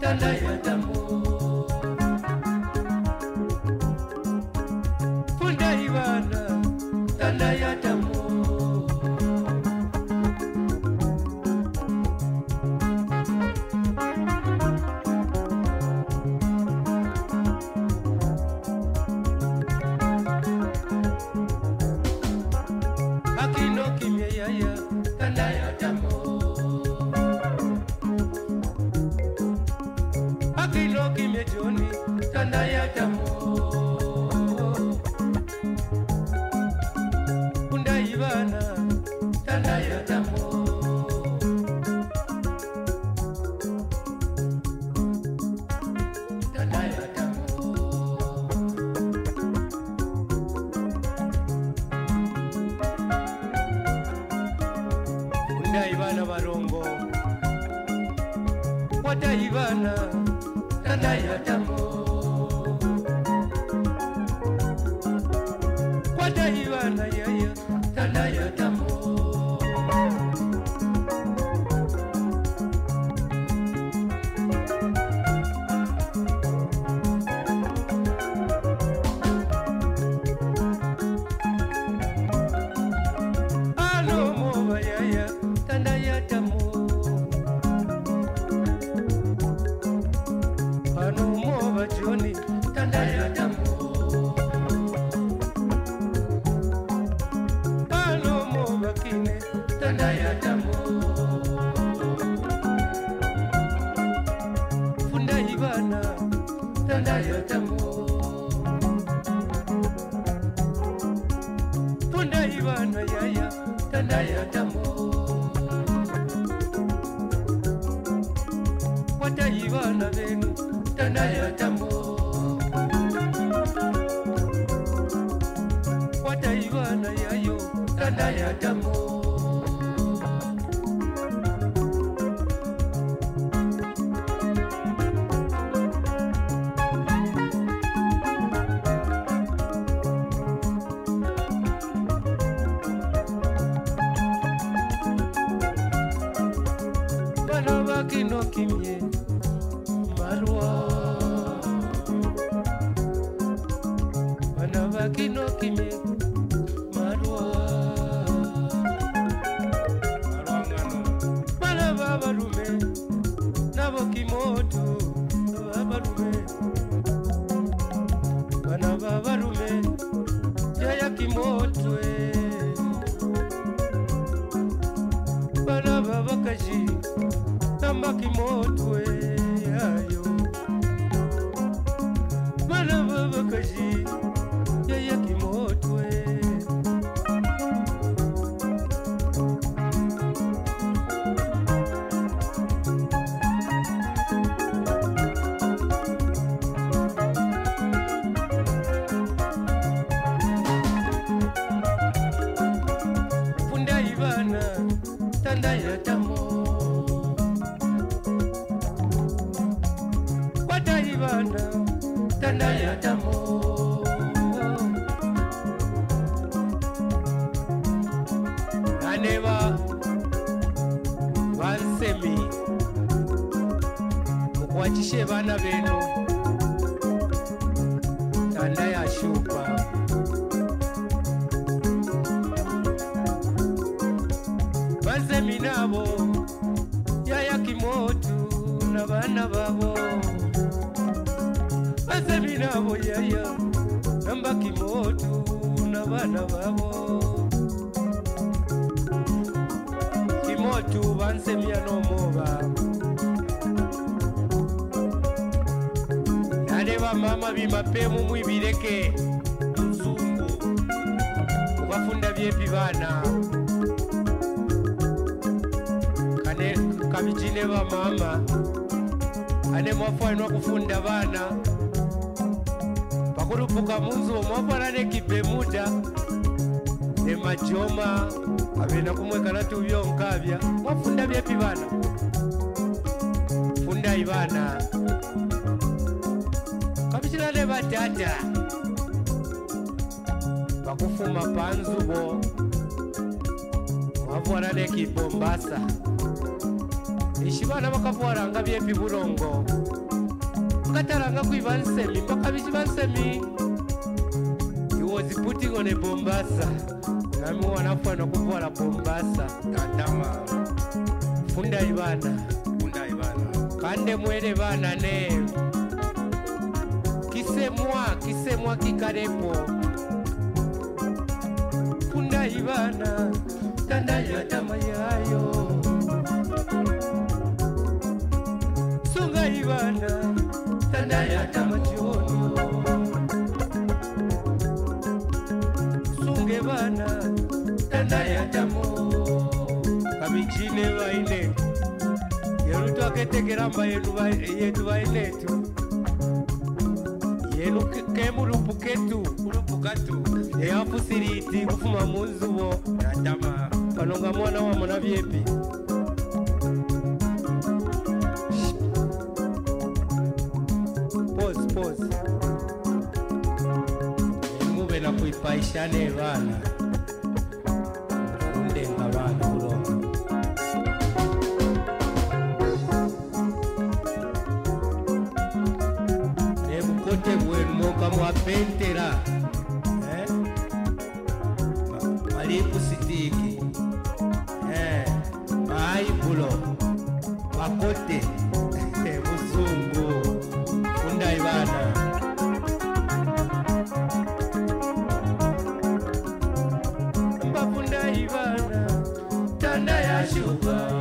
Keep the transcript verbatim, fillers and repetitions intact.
tanda ya damu. Funda Ivana, tanda ya damu. Akino kimye yaya, tanda ya damu. Akino kimye Johnny, tanda ya damu. Funda Ivana, tanda ya damu. Tanda ya damu. Funda Ivana Barongo, Wata Ivana, tanda ya damu. Wata Ivana yaya, tanda ya damu. Ano mova yaya, tanda ya damu. Ano mova Johnny, tanda ya damu. Ano mova Kine, tanda ya damu. Funda Ivana, tanda ya damu. Funda Ivana yaya, tanda ya damu. Wata Ivana Venu, tanda ya damu. Wata Ivana yayo, tanda ya damu. Bana bakino kimye Marwa, bana bakino kimye Marwa. Bana babarume nabo kimoto babarume. Bana babarume yaya kimoto eh. Bana babakaji namba kimoto eh yayo. Bana babakaji yaya kimoto eh. Funda Ivana, tanda ya damu. Wata Ivana, tanda ya damu. Aneva Vansemi, mukwachishe bana benu, tanda ya shupa. Vansemi nabo yaya kimoto na bana babo. Vansemi nabo yaya namba kimoto na bana babo. Kimoto Vansemi no mova. Naleba mama bimapemu mwibireke mzungu kubafunda byepi bana. Kane kabijine ba mama ane mwafanwa kufunda bana pakurupuka munzu mwafana ne kibemuda ne majoma abena kumwekana tubyo nkabya mwafunda byepi bana. Funda Ivana kabijina ne batata bakufuma panzubo mwafana ne kibombasa. ishibana bakavwaranga byepi burongo kataranga kuiva nsemi mpaka bichiva nsemi. He was putting on a bombasa nami wanafwana kuvwala bombasa Tandama funda ibana Funda ibana kande mwele bana ne kisemwa kisemwa kikarepo funda ibana tanda yatama yayo sunga ibana tanda yatama chono sunge bana tanda yatamo kabichine baine yerutu aketekeramba yetu bainetu yenu kemurupu ketu Urupu katu eyafu siriti kufuma munzubo Tandama panonga mwana wa mwana vyepi pause pause mube na kuipaishane bana undenga bana urongo nebukote bwenu moka mwapentera eh? malipu sitiki eh? maibulo makote busungu funda ibana mbafunda ibana tanda ya shuka